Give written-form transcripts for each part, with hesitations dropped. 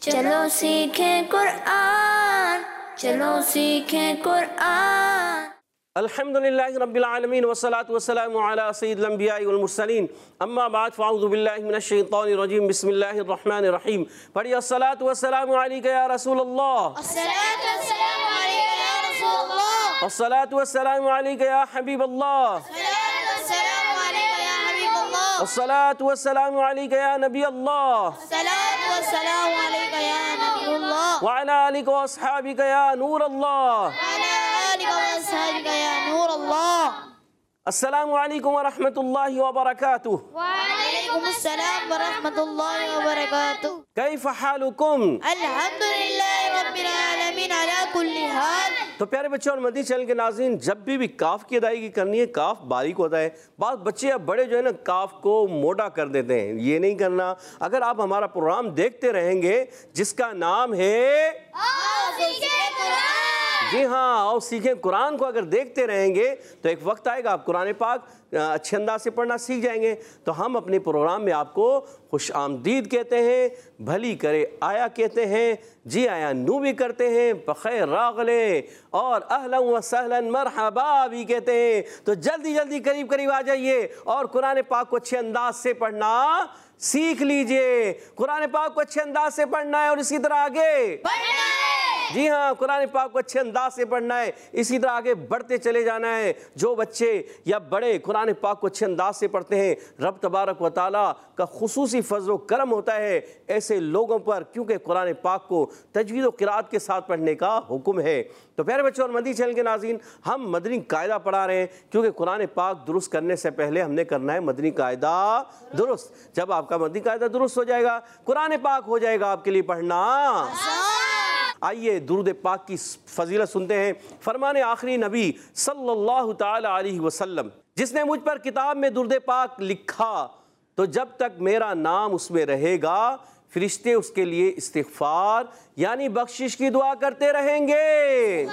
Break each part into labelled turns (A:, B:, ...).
A: चलो सीखें कुरान, चलो सीखें कुरान।
B: अल्हम्दुलिल्लाहि रब्बिल आलमीन वस्सलातु वस्सलामु अला सय्यिदिल अंबियाइ वल मुरसलीन अम्मा बाद फ़अऊज़ु बिल्लाहि मिनश शैतानिर रजीम बिस्मिल्लाहिर रहमानिर रहीम। पढ़िए अस्सलातु वस्सलामु अलैका या रसूलल्लाह,
A: अस्सलातु वस्सलामु अलैका या रसूलल्लाह,
B: अस्सलातु वस्सलामु अलैका या हबीबल्लाह,
A: अस्सलातु वस्सलामु अलैका या हबीबल्लाह,
B: अस्सलातु वस्सलामु अलैका या नबीयल्लाह,
A: अस्सलातु वस्सलामु अलैका या नबीयल्लाह,
B: व अला आलिका व अस्हाबिका या नूरल्लाह,
A: अला आलिका व अस्हाबिका या नूरल्लाह।
B: अस्सलामु अलैकुम व रहमतुल्लाहि व बरकातुहू।
A: वालेकुम अस्सलाम व रहमतुल्लाहि व बरकातुहू।
B: कैफ़ हालुकुम?
A: अल्हम्दुलिल्लाहि रब्बिल आलमीन अला कुल्ली हाल।
B: तो प्यारे बच्चों और मदनी चैनल के नाज़रीन, जब भी काफ की अदायगी करनी है, काफ बारीक होता है। बहुत बच्चे या बड़े जो है ना काफ को मोटा कर देते हैं, ये नहीं करना। अगर आप हमारा प्रोग्राम देखते रहेंगे जिसका नाम है जी हाँ आओ सीखें कुरान को अगर देखते रहेंगे तो एक वक्त आएगा आप कुरान पाक अच्छे अंदाज से पढ़ना सीख जाएंगे। तो हम अपने प्रोग्राम में आपको खुश आमदीद कहते हैं, भली करे आया कहते हैं, जी आया नू भी करते हैं, बखैर रागले और अहलन व सहलन मरहबा भी कहते हैं। तो जल्दी जल्दी करीब करीब आ जाइए और कुरान पाक को अच्छे अंदाज से पढ़ना सीख लीजिए। कुरान पाक को अच्छे अंदाज से पढ़ना है और इसी तरह आगे बढ़ना है। जी हाँ, कुरान पाक को अच्छे अंदाज से पढ़ना है, इसी तरह आगे बढ़ते चले जाना है। जो बच्चे या बड़े कुरान पाक को अच्छे अंदाज से पढ़ते हैं, रब तबारक व तआला का खुसूसी फजल करम होता है ऐसे लोगों पर, क्योंकि कुरान पाक को तजवीद व क़िराअत के साथ पढ़ने का हुक्म है। तो प्यारे बच्चों और मदनी चैनल के नाज़रीन, हम मदनी कायदा पढ़ा रहे हैं, क्योंकि कुरान पाक दुरुस्त करने से पहले हमने करना है मदनी कायदा दुरुस्त। जब आपका मदनी कायदा दुरुस्त हो जाएगा, कुरान पाक हो जाएगा आपके लिए पढ़ना। आइए दुरूद पाक की फजीलत सुनते हैं। फरमाने आखिरी नबी सल्लल्लाहु ताला अलैहि वसल्लम, जिसने मुझ पर किताब में दुरूद पाक लिखा, तो जब तक मेरा नाम उसमें रहेगा फरिश्ते उसके लिए इस्तिग़फ़ार यानी बख्शिश की दुआ करते रहेंगे।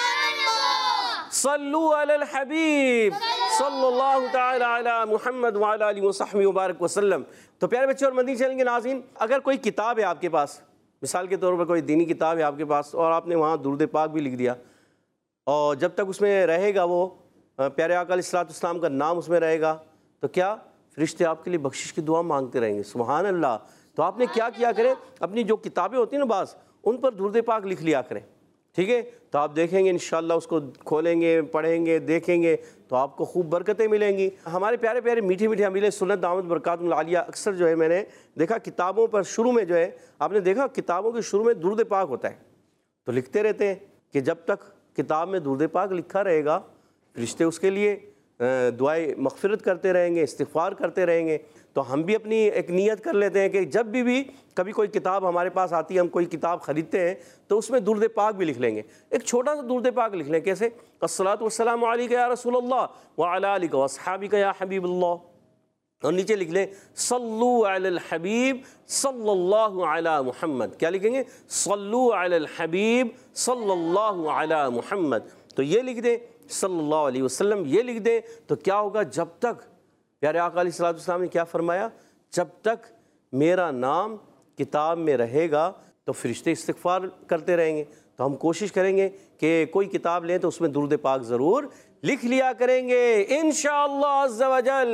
B: सल्लु अलल हबीब सल्लल्लाहु ताला अला मुहम्मद व अला आलिहि व सहबिहि व बारक वसल्लम। तो प्यारे बच्चों और मदनी चैनल के नाज़रीन, अगर कोई किताब है आपके पास, मिसाल के तौर पर कोई दीनी किताब है आपके पास और आपने वहाँ दुरूद पाक भी लिख दिया, और जब तक उसमें रहेगा वो प्यारे आका अलैहिस्सलाम का नाम उसमें रहेगा, तो क्या फरिश्ते आपके लिए बख्शिश की दुआ मांगते रहेंगे। सुभान अल्लाह। तो आपने क्या किया करें, अपनी जो किताबें होती हैं ना बास, उन पर दुरूद पाक लिख लिया करें, ठीक है। तो आप देखेंगे इंशाअल्लाह, उसको खोलेंगे, पढ़ेंगे, देखेंगे तो आपको खूब बरकतें मिलेंगी। हमारे प्यारे प्यारे मीठे मीठे अमील सुन्नत दामत बरकातुहुल आलिया अक्सर जो है मैंने देखा किताबों पर शुरू में जो है, आपने देखा किताबों के शुरू में दुरूद पाक होता है, तो लिखते रहते हैं कि जब तक किताब में दुरूद पाक लिखा रहेगा फरिश्ते उसके लिए दुआए मग़फ़िरत करते रहेंगे, इस्तिग़फ़ार करते रहेंगे। तो हम भी अपनी एक नियत कर लेते हैं कि जब भी कभी कोई किताब हमारे पास आती है, हम कोई किताब ख़रीदते हैं, तो उसमें दुरूद पाक भी लिख लेंगे। एक छोटा सा दुरूद पाक लिख लें, कैसे? अस्सलातु वस्सलामु अलैका या रसूलल्लाह व अला आलिका व अस्हाबिका या हबीबल्लाह, और नीचे लिख लें सल्लु अलल हबीब सल्लल्लाहु अला मुहम्मद। क्या लिखेंगे? सल्लु अलल हबीब सल्लल्लाहु अला मुहम्मद। तो ये लिख दें सल्लल्लाहु अलैहि वसल्लम, ये लिख दें। तो क्या होगा, जब तक प्यारे आका अलैहिस्सलाम ने क्या फरमाया, जब तक मेरा नाम किताब में रहेगा तो फरिश्ते इस्तिग़फ़ार करते रहेंगे। तो हम कोशिश करेंगे कि कोई किताब लें तो उसमें दुरूद पाक ज़रूर लिख लिया करेंगे इंशाअल्लाह अज़्ज़ा वजल।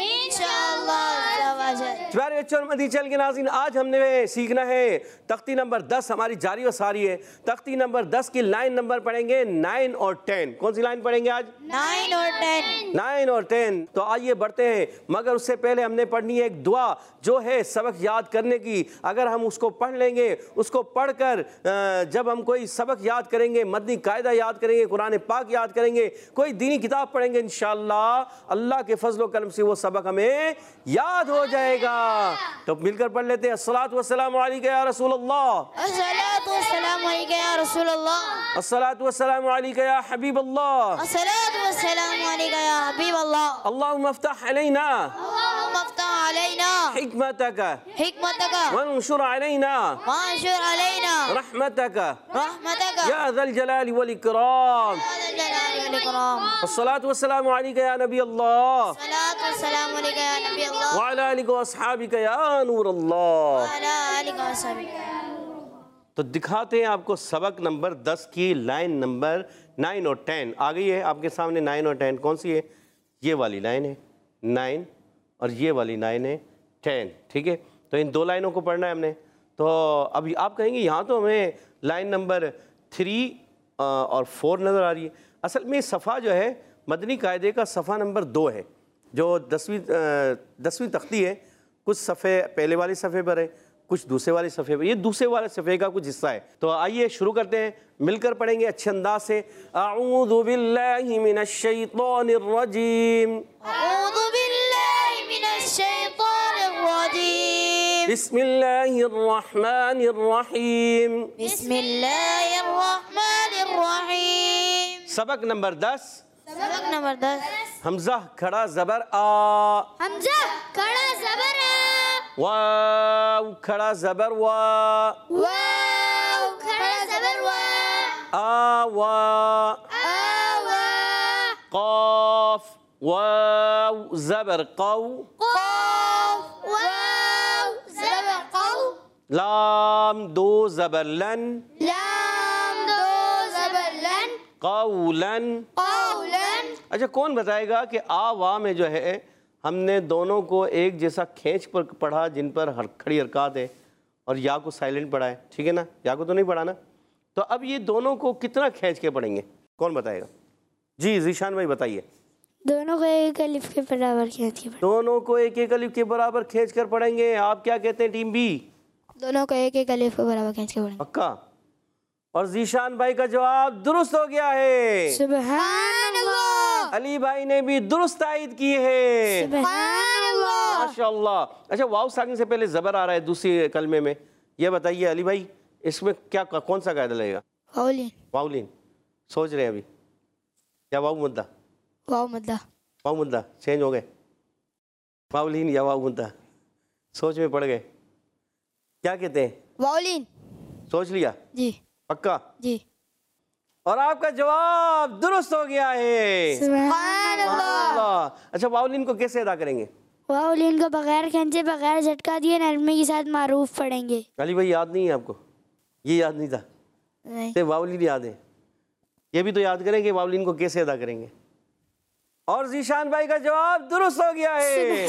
B: प्यारे बच्चों और मदनी चैनल के नाज़रीन, आज हमने सीखना है तख्ती नंबर 10, हमारी जारी व सारी है। तख्ती नंबर 10 की लाइन नंबर पढ़ेंगे 9 और 10। कौन सी लाइन पढ़ेंगे आज?
A: 9 और 10।
B: 9 और 10। तो आइए बढ़ते हैं, मगर उससे पहले हमने पढ़नी है एक दुआ जो है सबक याद करने की। अगर हम उसको पढ़ लेंगे, उसको पढ़कर जब हम कोई सबक याद करेंगे, मदनी कायदा याद करेंगे, कुरान पाक याद करेंगे, कोई दीनी किताब पढ़ेंगे, इंशाअल्लाह अल्लाह के फजल करम से वो सबक हमें याद हो जाएगा। तो मिलकर पढ़ लेते हैं। अस्सलातु वस्सलामु अलैका या रसूलल्लाह,
A: अस्सलातु वस्सलामु अलैका या रसूलल्लाह,
B: अस्सलातु वस्सलामु अलैका या हबीबल्लाह,
A: अस्सलातु वस्सलामु अलैका या हबीबल्लाह।
B: अल्लाहुम्मा इफ्तह अलैना,
A: अल्लाहुम्मा इफ्तह अलैना
B: हिकमतक,
A: हिकमतक,
B: वंशुर अलैना,
A: वंशुर अलैना,
B: रहमतक,
A: रहमतक,
B: या ज़ल जलाली वल इकराम।
A: या ज़ल जलाली वल इकराम।
B: अस्सलातु वस्सलामु अलैका या नबी अल्लाह,
A: अस्सलातु वस्सलामु अलैका या नबी अल्लाह,
B: व अला आलिका व अस्हाबिका या नूर अल्लाह।
A: व अला आलिका व अस्हाबिका।
B: तो दिखाते हैं आपको सबक नंबर 10 की लाइन नंबर 9 और 10 आ गई है आपके सामने। 9 और 10 कौन सी है? ये वाली लाइन है 9 और ये वाली लाइन है 10। ठीक है, तो इन दो लाइनों को पढ़ना है हमने। तो अभी आप कहेंगे यहाँ तो हमें लाइन नंबर 3 और 4 नज़र आ रही है। असल में सफ़ा जो है मदनी कायदे का सफ़ा नंबर 2 है, जो 10वीं तख्ती है। कुछ सफ़े पहले वाले सफ़े पर है, कुछ दूसरे वाले सफ़े पर। ये दूसरे वाले सफ़े का कुछ हिस्सा है। तो आइए शुरू करते हैं, मिलकर पढ़ेंगे अच्छे अंदाज से। अऊज़ु बिल्लाहि मिनश शैतानिर रजीम,
A: अऊज़ु बिल्लाहि मिनश शैतानिर रजीम,
B: बिस्मिल्लाहिर रहमानिर रहीम,
A: बिस्मिल्लाहिर रहमानिर रहीम।
B: सबक नंबर 10।
A: सबक नंबर 10।
B: हमजा खड़ा ज़बर आ,
A: हमजा खड़ा ज़बर आ,
B: वाव खड़ा ज़बर वा,
A: वाव खड़ा ज़बर वा,
B: आ वा,
A: आ वा,
B: क़ाफ वाव ज़बर क़ौ,
A: क़ाफ वाव ज़बर क़ौ,
B: लाम दो ज़बर लन,
A: लाम दो ज़बर लन,
B: क़ौलन।
A: क़ौलन।
B: अच्छा, कौन बताएगा कि आ वा में जो है हमने दोनों को एक जैसा खींच पर पढ़ा, जिन पर खड़ी हरकत है, और या को साइलेंट पढ़ा है? ठीक है ना, या को तो नहीं पढ़ा ना। तो अब ये दोनों को कितना खींच के पढ़ेंगे, कौन बताएगा? जी ज़ीशान भाई बताइए।
C: दोनों को एक अलिफ के बराबर खींच के पढ़ें।
B: दोनों को एक एक अलिफ के बराबर खींच कर पढ़ेंगे। आप क्या कहते हैं टीम बी?
C: दोनों को एक एक अलिफ के बराबर खींच के पढ़ेंगे।
B: पक्का? और ज़ीशान भाई का जवाब दुरुस्त हो गया है।
C: सुभान अल्लाह,
B: अली भाई ने भी दुरुस्त तायद की है।
C: सुभान अल्लाह।
B: माशाअल्लाह। अच्छा, वाव साकिन से पहले ज़बर आ रहा है दूसरी कलमे में, ये बताइए अली भाई इसमें क्या कौन सा कायदा लगेगा?
C: वाउलिन,
B: वाउलिन सोच रहे हैं अभी, या वाव मुद्दा?
C: वाव मद्दा।
B: वाव मुद्दा चेंज हो गए, वाउलिन या वाव मुद्दा सोच में पड़ गए। क्या कहते हैं?
C: वाउलिन।
B: सोच लिया?
C: जी
B: पक्का?
C: जी।
B: और आपका जवाब दुरुस्त हो गया है।
C: सुभान
B: अल्लाह। अच्छा, वाउलिन को कैसे अदा करेंगे?
C: वाउलिन को बगैर खींचे बगैर झटका दिए नरमी के साथ मारूफ पढ़ेंगे।
B: अली भाई याद नहीं है आपको? ये याद नहीं था?
C: नहीं।
B: तो वाउलिन याद है, ये भी तो याद करेंगे वाउलिन को कैसे अदा करेंगे। और ज़ीशान भाई का जवाब दुरुस्त हो गया है।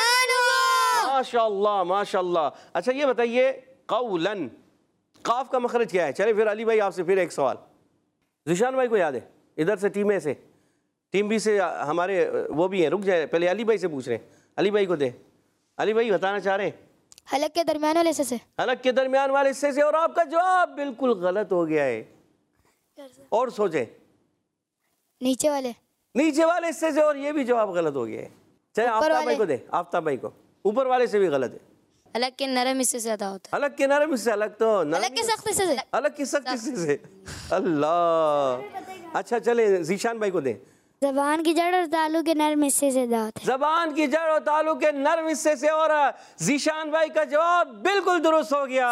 B: माशाअल्लाह माशाअल्लाह। अच्छा, ये बताइए क़ौलन, काफ का मखरज क्या है? चले फिर अली भाई आपसे फिर एक सवाल। ज़ीशान भाई को याद है? इधर से टीम ए से, टीम बी से हमारे वो भी हैं, रुक जाए, पहले अली भाई से पूछ रहे हैं। अली भाई को दे। अली भाई बताना चाह रहे हैं
C: हलक के दरमियान वाले से।
B: हलक के दरमियान वाले हिस्से से। और आपका जवाब बिल्कुल गलत हो गया है। और सोचे,
C: नीचे वाले।
B: नीचे वाले हिस्से से, और ये भी जवाब गलत हो गया है। चले आफ्ताब भाई को दे। आफ्ताब भाई को ऊपर वाले से भी गलत है।
C: हलक के नरम हिस्से से अदा होता है।
B: अलग के नरम हिस्से, अलग तो
C: हलक के सख्त हिस्से से।
B: अलग की सख्त हिस्से से। अल्लाह। अच्छा चले ज़ीशान भाई को दे।
C: जबान की जड़ और तालु के नरम हिस्से से अदा होता है।
B: जबान की जड़ और तालु के नरम हिस्से से। और ज़ीशान भाई का जवाब बिल्कुल दुरुस्त हो गया।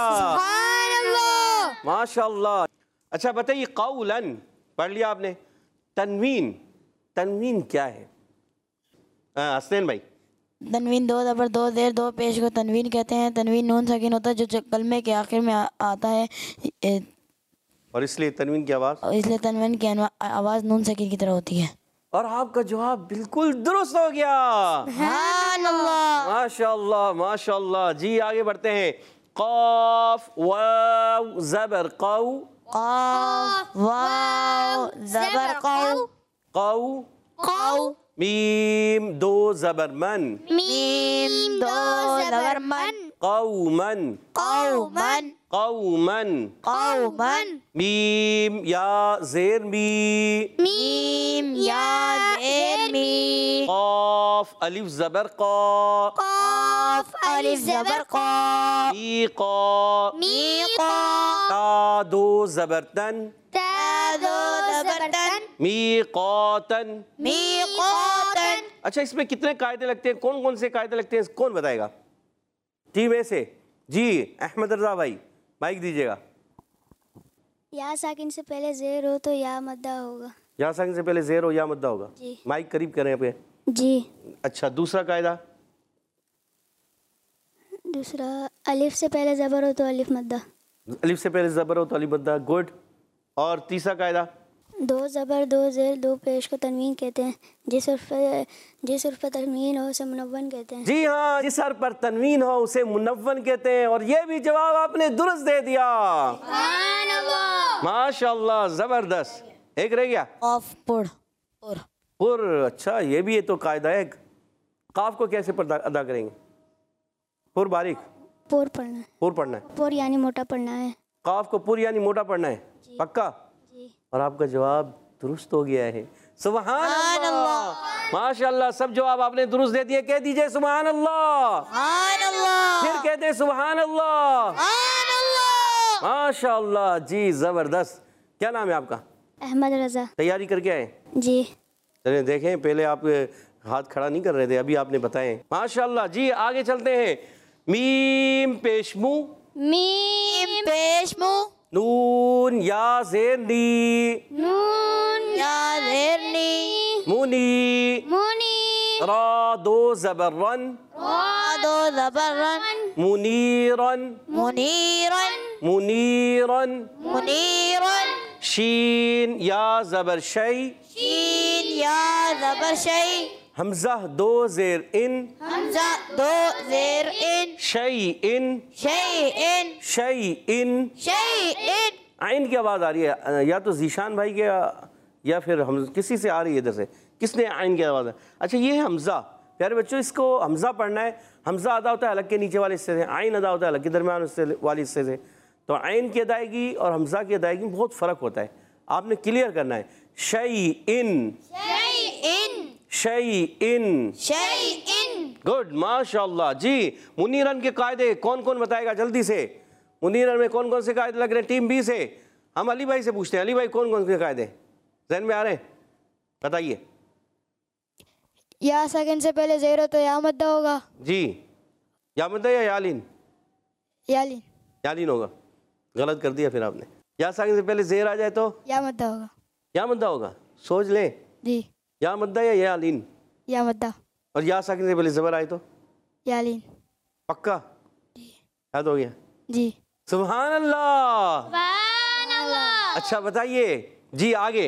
B: माशाअल्लाह। अच्छा बताइए, क़ौलन पढ़ लिया आपने, तनवीन, तनवीन क्या है? हसनैन भाई।
C: तनवीन दो ज़बर दो ज़ेर दो पेश को तनवीन कहते हैं। तनवीन नून साकिन होता है जो कलमे के आखिर में आता है,
B: और इसलिए तनवीन की आवाज़,
C: और इसलिए तनवीन की आवाज़ नून साकिन की तरह होती है।
B: और आपका जवाब बिल्कुल दुरुस्त हो गया। माशाअल्लाह माशाअल्लाह। जी आगे बढ़ते हैं। क़ाफ वाव ज़बर क़ौ,
C: क़ाफ वाव ज़बर क़ौ,
B: क़ौ,
C: क़ौ,
B: मीम दो ज़बर मन,
C: मीम दो ज़बर मन,
B: क़ौमन,
C: क़ौमन,
B: क़ौमन,
C: क़ौमन,
B: मीम या ज़ेर मी,
C: मीम या ज़ेर मी,
B: क़ाफ अलिफ ज़बर क़ा,
C: क़ाफ अलिफ ज़बर क़ा,
B: मी क़ा,
C: मी क़ा,
B: ता दो ज़बर तन,
C: ता दो ज़बर तन,
B: मीक़ातन,
C: मीक़ातन।
B: अच्छा, इसमें कितने कायदे लगते हैं? कौन कौन से कायदे लगते हैं, कौन बताएगा? टीम ए से जी अहमद रज़ा भाई, माइक दीजिएगा।
C: या साकिन से पहले ज़ेर हो तो या मद्दा होगा।
B: या साकिन से पहले ज़ेर हो या मद्दा होगा।
C: जी।
B: माइक करीब करें पे।
C: जी।
B: अच्छा, दूसरा कायदा?
C: दूसरा, अलिफ से पहले ज़बर हो तो अलिफ मद्दा।
B: अलिफ से पहले ज़बर हो तो अलिफ बनता है। गुड। और तीसरा कायदा,
D: 2 ज़बर 2 ज़ेर 2 पेश को तनवीन कहते हैं। जिस हर्फ पर तनवीन हो उसे मुनव्वन कहते हैं।
B: जी हाँ, जिस हर्फ पर तनवीन हो उसे मुनव्वन कहते हैं। और ये भी जवाब आपने दुरुस्त दे दिया, माशाअल्लाह, ज़बरदस्त। एक रह गया,
C: ऑफ पुर पुर
B: पुर। अच्छा, ये भी है तो कायदा है। काफ को कैसे अदा करेंगे? पुर बारीक,
D: पुर पढ़ना है।
B: पुर पढ़ना है।
D: पुर यानी मोटा पढ़ना है।
B: काफ को पुर यानी मोटा पढ़ना है, पक्का?
D: जी।
B: और आपका जवाब दुरुस्त हो गया है। सुभान अल्लाह, माशाअल्लाह, सब जवाब आपने दुरुस्त दे दिए। कह दीजिए सुभान अल्लाह, फिर कहते हैं सुभान अल्लाह, माशाअल्लाह। जी ज़बरदस्त। क्या नाम है आपका?
D: अहमद रज़ा।
B: तैयारी करके आए?
D: जी।
B: चलिए देखें, पहले आप हाथ खड़ा नहीं कर रहे थे, अभी आपने बताए, माशाअल्लाह। जी आगे चलते हैं। मीम पेश मुंह,
C: मीम पेश मुंह,
B: नून या ज़ेर नी,
D: नून
C: या ज़ेर नी,
B: मुनी,
D: मुनी,
B: रा 2 ज़बर रन,
C: रा 2 ज़बर रन,
B: मुनीरन,
C: मुनीरन,
B: मुनीरन,
C: मुनीरन,
B: शीन या ज़बर शई,
C: शीन या ज़बर शई,
B: हमज़ा 2 ज़ेर इन,
C: हमज़ा 2 ज़ेर इन,
B: शई इन,
C: शैइन,
B: शई इन।
C: शैइन।
B: आइन की आवाज़ आ रही है, या तो जीशान भाई के या फिर हम किसी से आ रही है इधर से। किसने आइन की आवाज़? अच्छा, ये है हमज़ा। प्यारे बच्चों, इसको हमज़ा पढ़ना है। हमज़ा अदा होता है अलग के नीचे वाले हिस्से से, आइन अदा होता है अलग के दरमियान वाले हिस्से से। तो आइन की अदायगी और हमज़ा की अदायगी में बहुत फ़र्क होता है, आपने क्लियर करना है। शई इन,
C: शैइन,
B: शई इन,
C: शैइन।
B: गुड, माशाअल्लाह। जी, मुनीरन के कायदे कौन कौन बताएगा जल्दी से? मुनीरन में कौन कौन से कायदे लग रहे हैं? टीम बी से हम अली भाई से पूछते हैं। अली भाई, कौन कौन से कायदे ज़हन में आ रहे हैं, बताइए।
D: या सेकंड से पहले ज़ेर हो तो या मद्दा होगा।
B: जी, या मद्दा या यालीन?
D: यालीन।
B: यालीन होगा, गलत कर दिया फिर आपने। या साकिन से पहले ज़ेर आ जाए तो
D: या मद्दा होगा।
B: या मद्दा होगा, सोच ले।
D: जी।
B: या मद्दा या यालीन?
D: या मद्दा।
B: और या साकिन से पहले ज़बर आए तो
D: यालीन।
B: पक्का याद हो गया?
D: जी।
B: सुभान अल्लाह। अच्छा बताइए जी, आगे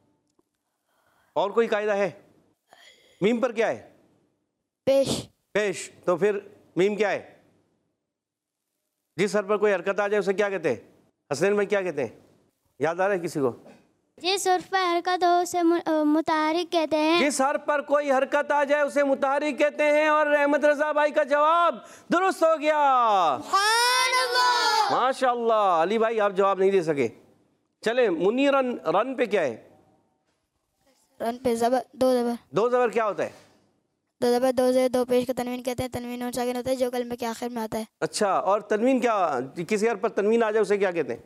B: और कोई कायदा है? मीम पर क्या है?
D: पेश।
B: पेश। तो फिर मीम क्या है? जिस सर पर कोई हरकत आ जाए उसे क्या कहते हैं? हसनैन भाई क्या कहते हैं, याद आ रहा है किसी को?
D: जिस हर्फ पर हरकत हो उसे मुताहरिक कहते हैं।
B: जिस हर्फ पर कोई हरकत आ जाए उसे मुताहरिक कहते हैं। और अहमद रजा भाई का जवाब दुरुस्त हो गया, माशाअल्लाह। अली भाई आप जवाब नहीं दे सके। चले, मुनीरन, रन पे क्या है?
C: रन पे ज़बर, 2 ज़बर,
B: 2 ज़बर क्या होता है?
C: 2 ज़बर 2 ज़ेर 2 पेश को तनवीन कहते हैं। तनवीन नून साकिन होता है जो कलमे के आखिर में आता है।
B: अच्छा, और तनवीन क्या, किसी हर्फ पर तनवीन आ जाए उसे क्या कहते हैं?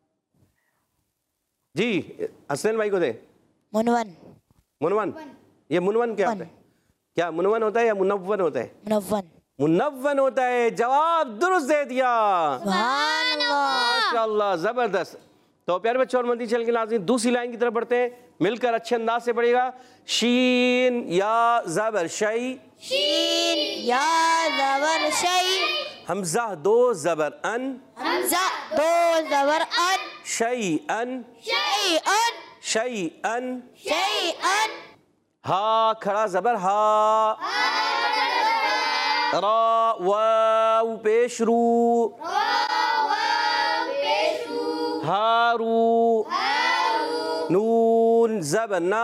B: जी हसनैन भाई को दे।
C: मुनवन,
B: मुनवन। ये मुनवन क्या होता है? क्या मुनवन होता है या मुनव्वन होता है?
C: मुनव्वन।
B: मुनव्वन होता है। जवाब दुरुस्त दे दिया,
C: सुभान
B: माशाअल्लाह, जबरदस्त। तो प्यारे बच्चों और मदनी चैनल के नाज़रीन, दूसरी लाइन की तरफ बढ़ते हैं, मिलकर अच्छे अंदाज से पढ़ेगा। शीन या ज़बर शई,
C: शीन या ज़बर शई,
B: हमज़ा 2 ज़बर अन,
C: हमज़ा 2 ज़बर अन,
B: शई अन,
C: शैअन,
B: शई अन,
C: शैअन,
B: हा खड़ा ज़बर हा, रा वाव पेश रू, हारू, नून ज़बर ना,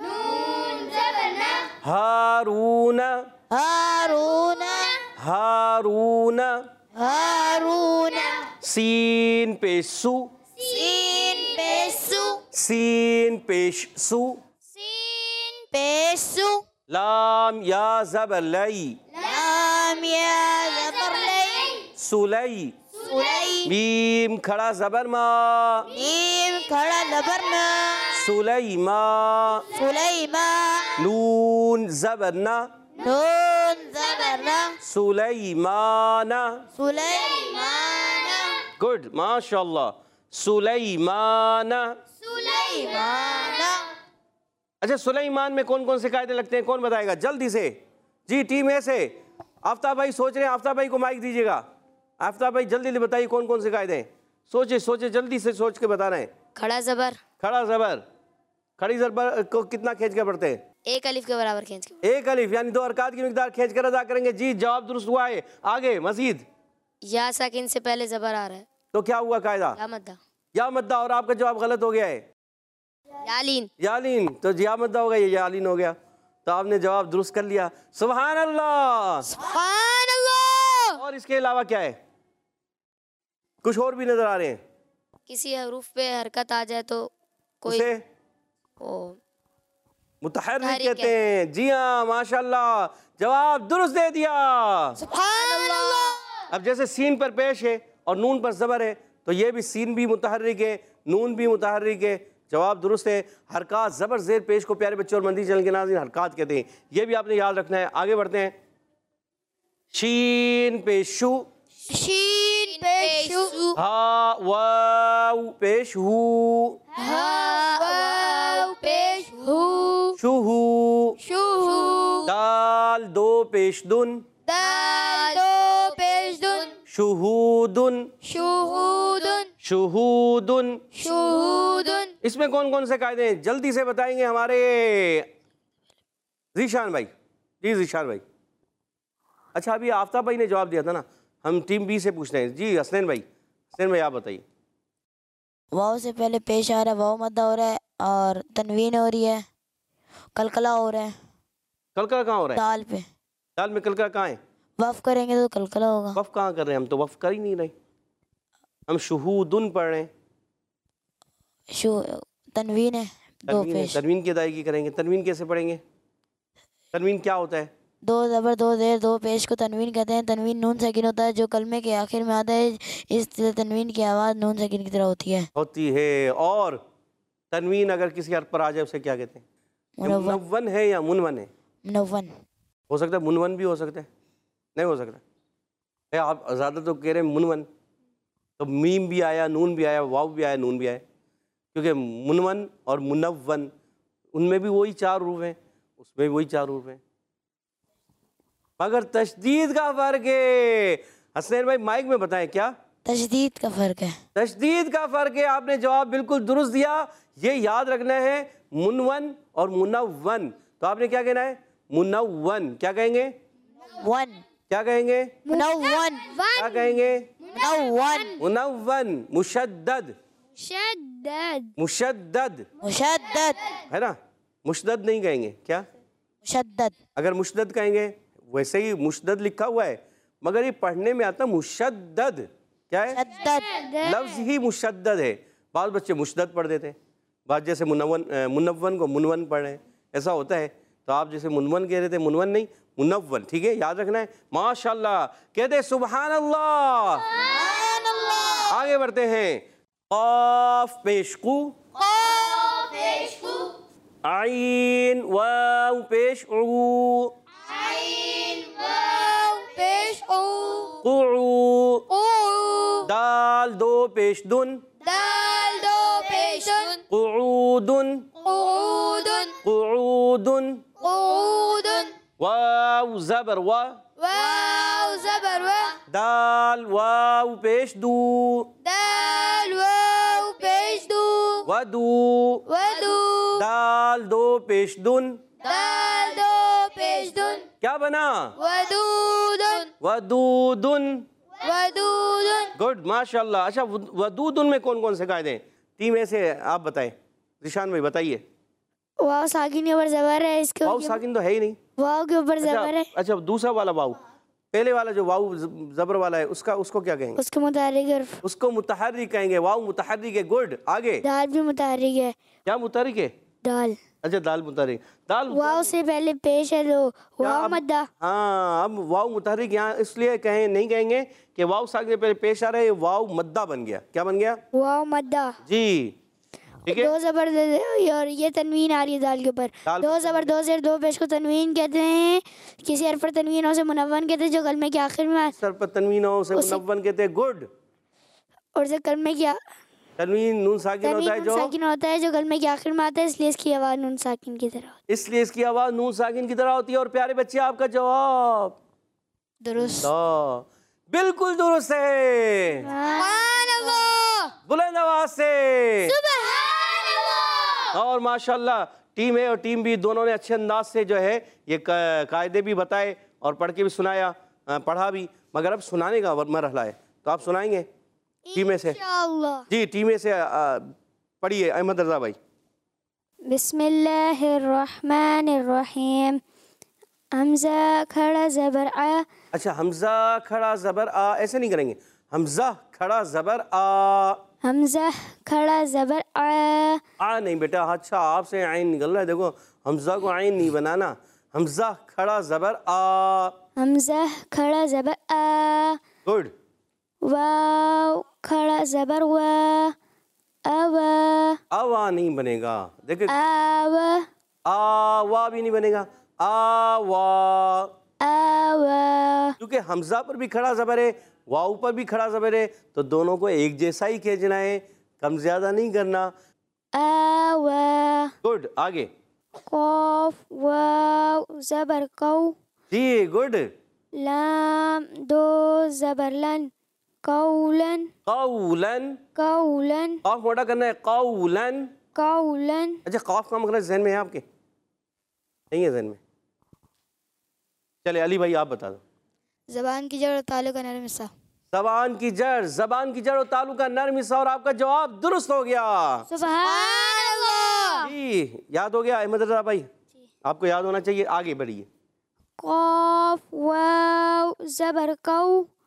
B: हारून,
C: हारून,
B: हारून,
C: हारून,
B: सीन पेश सू,
C: सीन पेशु,
B: सीन पेश सू,
C: सीन पेशु,
B: लाम या ज़बर लई,
C: लाम या ज़बर लई,
B: सुलई,
C: सुलई,
B: मीम खड़ा ज़बर मा,
C: मीम खड़ा ज़बर ना,
B: सुलैमा,
C: सुलैमा,
B: नून ज़बर ना,
C: नून ज़बर ना,
B: सुलैमाना।
C: सुलैमाना,
B: गुड, माशाअल्लाह, सुलैमाना।
C: सुलैमाना।
B: अच्छा, सुलैमान में कौन कौन से कायदे लगते हैं, कौन बताएगा जल्दी से? जी टीम ए से आफ्ताब भाई सोच रहे हैं, आफ्ताब भाई को माइक दीजिएगा। आफ्ताब भाई जल्दी जल्दी बताइए कौन कौन से कायदे हैं सोचे सोचे, जल्दी से सोच के बता रहे हैं।
A: खड़ा ज़बर,
B: खड़ा ज़बर, खड़ी ज़बर को कितना खींच के पढ़ते हैं?
A: एक अलिफ के बराबर खींच के।
B: एक अलिफ, यानी 2 हरकत की मिकदार खींच कर अदा करेंगे। जी जवाब दुरुस्त हुआ है। आगे मजीद।
A: या साकिन से पहले ज़बर आ रहा है,
B: तो क्या हुआ कायदा?
A: या मद्दा।
B: या मद्दा, और आपका जवाब गलत हो गया है।
A: यालीन,
B: यालीन, तो या मद्दा हो गया, ये यालीन हो गया। तो आपने जवाब दुरुस्त कर लिया। सुभान अल्लाह।
A: सुभान अल्लाह।
B: और इसके अलावा क्या है? कुछ और भी नजर आ रहे हैं?
A: किसी हरूफ पे हरकत आ जाए तो कोई
B: उसे
A: ओ
B: मुतहर्रिक
A: मुतहर्रिक
B: कहते हैं। जी हाँ, माशाल्लाह, जवाब दुरुस्त दे दिया।
A: सुभान अल्लाह।
B: अब जैसे सीन पर पेश है और नून पर ज़बर है, तो ये भी सीन भी मुतहर्रिक है, नून भी मुतहर्रिक है। जवाब दुरुस्त है। हरकत ज़बर ज़ेर पेश को प्यारे बच्चों और मंदी चैनल के नाज़रीन हरकत कहते हैं। ये भी आपने याद रखना है। आगे बढ़ते हैं। शीन पेश शू,
A: शीन पेश शू,
B: हा वाव पेश हू,
A: हा वाव पेश हू,
B: शुहू,
A: शुहू,
B: दाल 2 पेश दुन,
A: दाल 2 पेश दुन,
B: शुहूदुन,
A: शुहूदुन,
B: शुहूदुन।
A: शुहूदुन।
B: इसमें कौन कौन से कायदे हैं जल्दी से बताएंगे हमारे जीशान भाई। जी जीशान भाई। अच्छा, अभी आफ्ताब भाई ने जवाब दिया था ना, हम टीम बी से पूछ रहे हैं। जी हसनैन भाई, हसनैन भाई आप बताइए।
C: वाव से पहले पेश आ रहा है, वाव मद्दा हो रहा है और तनवीन हो रही है, कलकला हो रहा है
B: कलकला कहाँ हो रहा है?
C: दाल पे।
B: दाल में कलकला कहाँ है?
C: वफ करेंगे तो कलकला होगा।
B: वफ कहाँ कर रहे हैं? हम तो वफ कर ही नहीं रहे, हम शुहूदुन पढ़ रहे हैं।
C: तनवीन है, 2
B: तनवीन है,
C: पेश।
B: तनवीन की अदायगी करेंगे। तनवीन कैसे पढ़ेंगे? तनवीन क्या होता है?
C: 2 ज़बर 2 ज़ेर 2 पेश को तनवीन कहते हैं। तनवीन नून साकिन होता है जो कलमे के आखिर में आता है, इसलिए तनवीन की आवाज़ नून साकिन की तरह होती है।
B: होती है। और तनवीन अगर किसी हर्फ पर आ जाए उसे क्या कहते हैं? मुनव्वन है या मुनवन है?
C: मुनव्वन।
B: हो सकता है मुनवन भी हो सकता है, नहीं हो सकता है। आप ज़्यादा तो कह रहे हैं मुनवन, तो मीम भी आया, नून भी आया, वाव भी आया, नून भी आया, क्योंकि मुनवन और मुनव्वन उनमें भी वही 4 रूप हैं, उसमें भी वही 4 रूप हैं, मगर तशदीद का फ़र्क है। हसनैन भाई माइक में बताएं क्या
C: तशदीद का फ़र्क है?
B: तशदीद का फ़र्क है। आपने जवाब बिल्कुल दुरुस्त दिया। ये याद रखना है, मुनवन और मुनव्वन। तो आपने क्या कहना है? मुनव्वन। क्या कहेंगे?
C: वन।
B: क्या कहेंगे?
C: मुनव्वन।
B: क्या कहेंगे?
C: मुनव्वन।
B: मुनव्वन। मुशद्दद,
A: शद्दद,
B: मुशद्दद
C: मुशद्दद।
B: है ना, मुशद्दद नहीं कहेंगे। क्या?
C: मुशद्दद।
B: अगर मुशद्दद कहेंगे, वैसे ही मुशद्दद लिखा हुआ है, मगर ये पढ़ने में आता मुशद्दद। क्या है?
C: शद्दद।
B: लफ्ज़ ही मुशद्दद है। बाद बच्चे मुशद्दद पढ़ देते हैं, बाद जैसे मुनव्वन को मुनवन पढ़ रहे हैं, ऐसा होता है। तो आप जैसे मुनवन कह रहे थे, मुनवन नहीं मुनव्वन, ठीक है, याद रखना है। माशाल्लाह, कहते सुभान अल्लाह। आगे बढ़ते हैं। क़ाफ पेश कू, आइन वाव पेश ऊ, क़ुऊ, दाल 2 पेश दुन,
A: दाल 2 पेश दुन,
B: क़ुऊदुन,
A: क़ुऊदुन,
B: क़ुऊदुन,
A: क़ुऊदुन,
B: वाव ज़बर व,
A: वाव ज़बर व,
B: दाल वाव पेश दू,
A: दाल वाव पेश दू,
B: वदू,
A: वदू,
B: दाल 2 पेश दुन,
A: दाल 2 पेश दुन,
B: क्या बना?
A: वदूदुन,
B: वदूदुन।
A: वदूदुन।
B: गुड, माशाल्लाह। अच्छा, वदूदुन में कौन कौन से कायदे हैं? टीम ए से आप बताएं। जिशान भाई बताइए।
D: वाव साकिन के ऊपर ज़बर है, इसके
B: वाव साकिन तो है ही नहीं।
D: वाव के ऊपर ज़बर है,
B: अच्छा, दूसरा वाला वाव, पहले वाला जो वाव ज़बर वाला है, उसको क्या कहेंगे?
D: उसको मुतहर्रिक हर्फ।
B: उसको मुतहर्रिक कहेंगे। वाव मुतहर्रिक है। गुड, आगे।
D: दाल भी मुतहर्रिक है,
B: क्या मुतहर्रिक है?
D: दाल।
B: अच्छा, दाल मुतहर्रिक। दाल
D: वाव से पहले पेश है तो वाव मद्दा।
B: हाँ, अब वाव मुतहर्रिक यहाँ इसलिए कहें, नहीं कहेंगे कि वाव साकिन से पहले पेश आ रहा है, वाव मद्दा बन गया। क्या बन गया?
D: वाव मद्दा।
B: जी, ठीक है।
D: 2 ज़बर और ये तनवीन आ रही है दाल के ऊपर।
B: दाल
D: 2 ज़बर 2 ज़ेर 2 पेश को तनवीन कहते हैं। किसी हर्फ पर तनवीन हो से मुनव्वन कहते हैं जो कलमे के आखिर में
B: सर पर तनवीन हो उसे मुनव्वन कहते हैं। गुड।
D: और से कलमे की
B: तनवीन नून साकिन होता है
D: नून साकिन होता है जो कलमे के आखिर में आता है, इसलिए इसकी आवाज़ नून साकिन की तरह होती
B: इसलिए इसकी आवाज़ नून साकिन की तरह होती है। और प्यारे बच्चे, आपका जवाब
C: दुरुस्त।
B: बिल्कुल दुरुस्त है।
A: सुभान अल्लाह।
B: अंदाज से। और माशाल्लाह टीम ए और टीम बी दोनों ने अच्छे अंदाज से जो है ये कायदे भी बताए और पढ़ के भी सुनाया, पढ़ा भी, मगर अब सुनाने का मरहला है, तो आप सुनाएंगे टीम ए से?
D: इंशाअल्लाह।
B: जी टीम ए से पढ़िए अहमद रजा भाई।
D: बिस्मिल्लाहिर्रहमानिर्रहीम। हमज़ा खड़ा ज़बर आ।
B: अच्छा हमजा खड़ा ज़बर आ ऐसे नहीं करेंगे, हमजा खड़ा ज़बर आ।
D: हमज़ा खड़ा ज़बर आ।
B: नहीं बेटा, अच्छा आपसे आइन निकल रहा है, देखो हमजा को आइन नहीं बनाना, हमजा खड़ा ज़बर आ।
D: हमज़ा खड़ा ज़बर आ।
B: गुड।
D: वाव खड़ा ज़बर वा। अवा।
B: आवा नहीं बनेगा, देखिए
D: आवा।
B: आवा भी नहीं बनेगा, आवा,
D: आवा।
B: क्योंकि हमजा पर भी खड़ा ज़बर है, वाव पर भी खड़ा ज़बर है, तो दोनों को एक जैसा ही खींचना है, कम ज़्यादा नहीं करना।
D: आवा।
B: गुड, आगे।
D: कॉफ वाव ज़बर कौ।
B: जी गुड।
D: लाम दो ज़बर लन। कौलन।
B: कौलन।
D: कौलन।
B: कॉफ मोटा करना है, कौलन।
D: कौलन।
B: अच्छा कॉफ का मखरज जहन में है आपके? नहीं है जहन में? चले अली भाई आप बता दो।
C: ज़बान की जड़ और तालु का नरम हिस्सा।
B: ज़बान की जड़, ज़बान की जड़ और तालु का नरम हिस्सा, और आपका जवाब दुरुस्त हो गया।
C: सुभान अल्लाह।
B: जी याद हो गया अहमद रजा भाई? आपको याद होना चाहिए, आगे बढ़िए।
D: कॉफ वाव ज़बर कौ।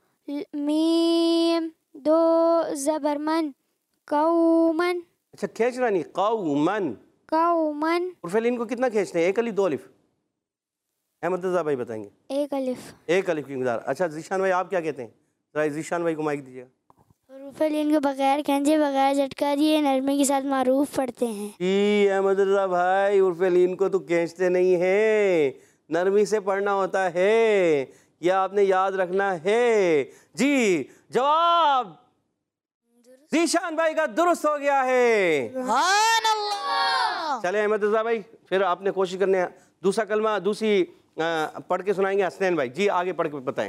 D: मीम दो ज़बर मन। कौमन।
B: अच्छा खींचना नहीं, कौमन।
D: कौमन।
B: उर्फेलिन को कितना खींचते हैं? एक अली दो अलिफ? अहमद रजा भाई बताएंगे।
D: एक अलिफ।
B: एक अलिफ की मिकदार। अच्छा जीशान भाई आप क्या कहते हैं? जरा जीशान भाई को माइक दीजिएगा।
D: हरूफ-ए-लीन को बगैर खंजे बगैर झटका दिए नरमे के साथ मारूफ पढ़ते हैं।
B: जी अहमद रजा भाई उर्फेलिन को तो खींचते नहीं है, नरमी से पढ़ना होता है, यह आपने याद रखना है। जी जवाब जीशान भाई का दुरुस्त हो गया है।
C: सुभान अल्लाह।
B: चले अहमद रजा भाई फिर आपने कोशिश करने हैं, दूसरा कलमा दूसरी पढ़ के सुनाएंगे हसनैन भाई। जी आगे पढ़ के बताएं।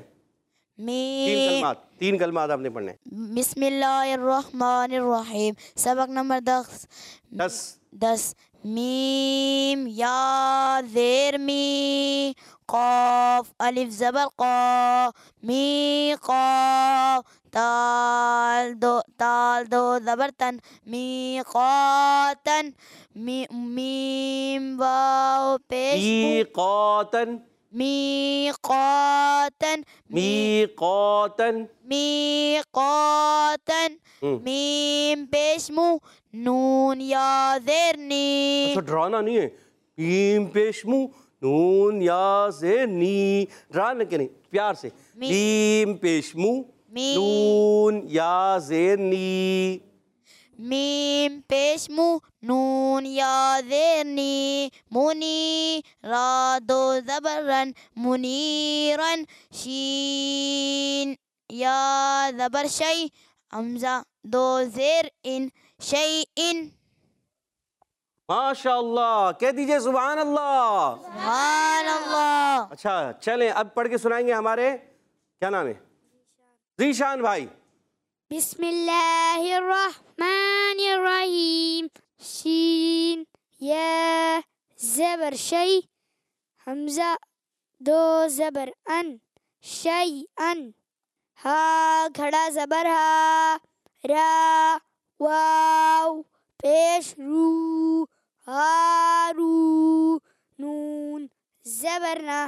B: तीन कलमात आपने पढ़ने।
C: बिस्मिल्लाहिर्रहमानिर्रहीम। सबक नंबर 10। मीम या ज़ेर मी। क़ाफ अलिफ ज़बर क़ा। मी क़ा। ताल दो ज़बर तन। मी क़ातन। मीम वाव पेश।
B: मीक़ातन।
C: मीक़ातन।
B: मीक़ातन।
C: मीक़ातन। मीम पेश मुँह। नून या ज़ेर नी।
B: अच्छा डराना नहीं है, मीम पेश मुँह नून या ज़ेर नी, डराना के नहीं, प्यार से। मीम पेश मुँह नून या ज़ेर नी।
C: मीम पेश मुँह नून या ज़ेर नी। मुनी रा दो ज़बर रन। मुनीरन। शीन या ज़बर शै। हमज़ा दो ज़ेर इन। शैइन।
B: माशाअल्लाह, कह दीजिए सुभान अल्लाह।
C: सुभान अल्लाह।
B: अच्छा चलें अब पढ़ के सुनाएंगे हमारे क्या नाम है जीशान भाई।
D: बिस्मिल्लाहिर्रहमानिर्रहीम। शीन या ज़बर शै। हमज़ा दो ज़बर अन। शैअन। हा खड़ा ज़बर हा। रा वाव पेश रू। हारू। नून ज़बर ना।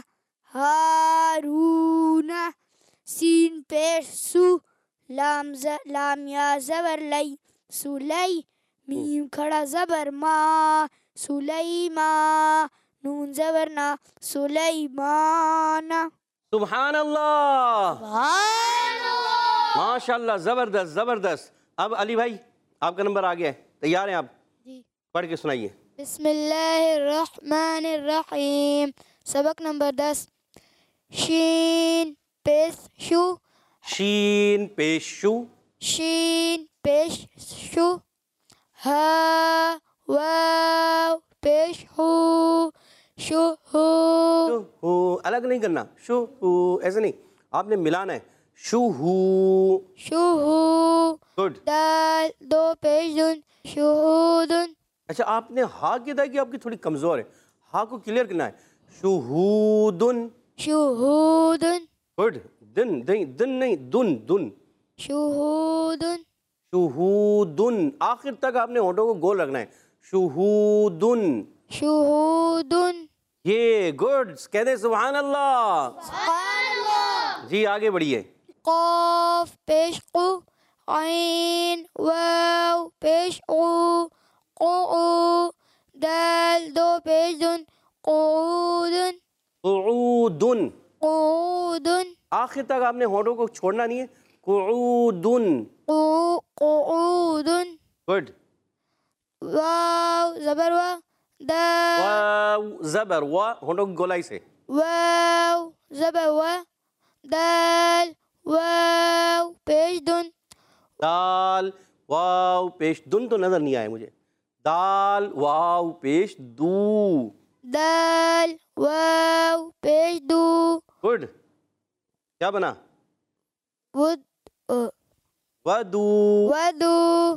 D: हारूना। सीन पेश सु। लाम या ज़बर लई। सुलई। मीम खड़ा ज़बर मा। सुलैमा। नून ज़बर ना। सुलैमाना।
B: सुभान अल्लाह।
C: सुभान अल्लाह।
B: माशाअल्लाह, जबरदस्त जबरदस्त। अब अली भाई आपका नंबर आ गया है, तैयार हैं आप?
C: जी।
B: पढ़ के सुनाइए।
C: बिस्मिल्लाहिर्रहमानिर्रहीम। सबक नंबर 10। शीन पेश शु।
B: शीन पेश शु।
C: शीन पेश शु। हा वाव पेश हु। शुहु।
B: अलग नहीं करना, शु ऐसे नहीं, आपने मिलाना है। शुहू।
C: शुहू।
B: गुड।
C: दाल दो पेश दुन शुहूदुन।
B: अच्छा, आपने हा की अदायगी की आपकी थोड़ी कमजोर है, हा को क्लियर करना है। शुहूदुन।
C: शुहूदुन।
B: गुड। दिन दिन दिन नहीं, दुन दुन।
C: शुहूदुन।
B: शुहूदुन, आखिर तक आपने होठों को गोल रखना है। शुहूदुन।
C: शुहूदुन।
B: ये गुड, कहते सुभान अल्लाह। जी आगे बढ़िए।
C: क़ाफ पेश क़ु, ऐन वाव पेश क़ु, क़ुउ। दाल दो पेश दुन क़ुऊदुन।
B: क़ुऊदुन।
C: क़ुऊदुन।
B: आखिर तक आपने होठों को छोड़ना नहीं है। क़ुऊदुन।
C: क़ुऊदुन।
B: गुड।
C: वाव ज़बर वा। दाल
B: वाव ज़बर वा, होठों की गोलाई से।
C: वाव ज़बर वा। दाल वाव पेश दुन।
B: दाल वाव पेश दुन तो नजर नहीं आया मुझे। दाल वाव पेश दू।
C: दाल वाव पेश दू।
B: गुड। क्या बना?
C: वुद
B: वदू।
C: वदू।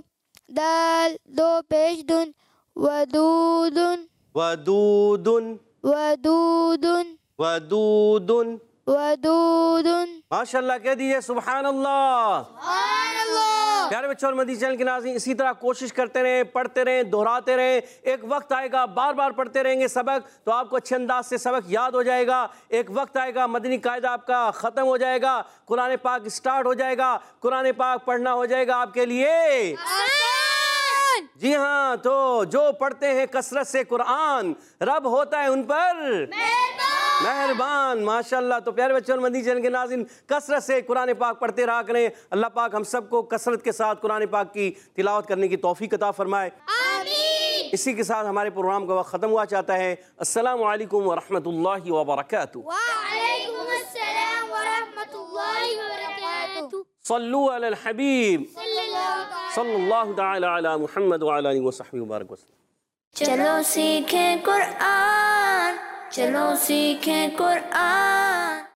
C: दाल दो पेश दुन वदूदुन।
B: वदूदुन।
C: वदूदुन।
B: वदूदुन।
C: वदूदुन।
B: माशाल्लाह, कह दीजिए सुभान अल्लाह।
C: सुभान अल्लाह।
B: प्यारे बच्चों और मदनी चैनल के नाज़रीन, इसी तरह कोशिश करते रहें, पढ़ते रहें, दोहराते रहें। एक वक्त आएगा, बार बार पढ़ते रहेंगे सबक, तो आपको अच्छे अंदाज से सबक याद हो जाएगा। एक वक्त आएगा, मदनी कायदा आपका ख़त्म हो जाएगा, कुरान पाक स्टार्ट हो जाएगा, कुरान पाक पढ़ना हो जाएगा आपके लिए
C: आसान।
B: जी हाँ, तो जो पढ़ते हैं कसरत से कुरान, रब होता है उन पर मेहरबान। माशाल्लाह। तो प्यारे बच्चों और मदनी चैनल के नाज़रीन, कसरत से कुरान पाक पढ़ते रहा करें। अल्लाह पाक हम सबको कसरत के साथ कुरान पाक की तिलावत करने की तौफीक अता फरमाए।
A: आमीन।
B: इसी के साथ हमारे प्रोग्राम का वक्त ख़त्म हुआ चाहता है। अस्सलामु अलैकुम व रहमतुल्लाहि व बरकातुहू।
A: वालेकुम अस्सलाम व रहमतुल्लाहि व बरकातुहू।
B: सल्लू अलल हबीब सल्लल्लाहु तआला अला मुहम्मद व अला आलिहि व सहबिहि व बारिक वसल्लम।
E: चलो सीखें कुरान, चलो सीखें कुरान।